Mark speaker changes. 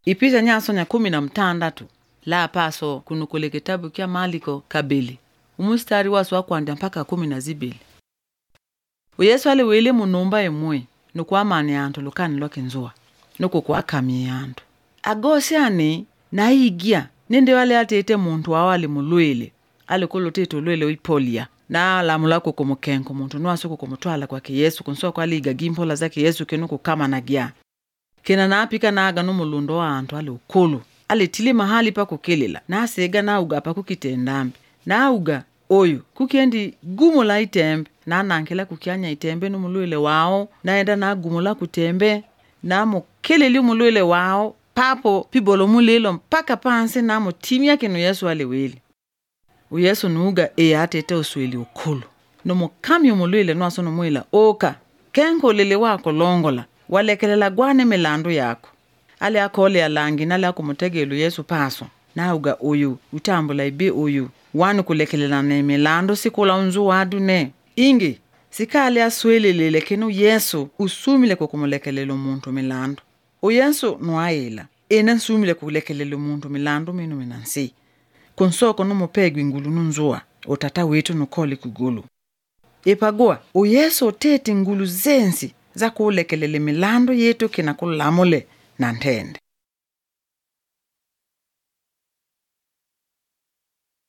Speaker 1: Ipita nyaso nya 16 la paso kunukule kitabu kia Maliko kabili umustari wasu wa kwanda mpaka 12. Uyesu aliwili munumba emwe nukwamani antu lukani lwakinzua nukukwakami antu agosiani naigia ninde wale atete muntu awali mulwele alikulu tete ulwele uipolia na lamulako kumukenko muntu nwasuku kumutwala kwa Yesu kunsoa kwa liga gimpola zake Yesu kenuku kama nagia kena napika naga numulundo wa antu ali ukulu ali tili mahali pa kukelela na sega na uga pa kukitendambi na uga oyu kukiendi gumula itembe na nankela kukianya itembe numulwele wao naenda na gumula kutembe na mukeleli umulwele wao papo pibolo mulelo mpaka pansi na mutimia kinu Yesu aliwili Uyesu nuga atete usweli ukulu numukami umulwele nwaso numwila oka kenko lele wako longola walekelela gwane milandu yako ali akole alangi nali akumutegelu Yesu paso na uga uyu utambula ibi uyu wanu kulekelela ne milandu sikula unzu wadune ingi sikali aswelelele kinu Yesu usumile kukumulekelela umuntu milandu Uyesu nuaila ena nsumile kulekelela umuntu milandu minu minansi kunsoko numupegwi ngulu nunzua utata wetu nukoli kugulu ipagua Uyesu tete ngulu zensi za kulekelele milandu yetu kina kulamule na ntende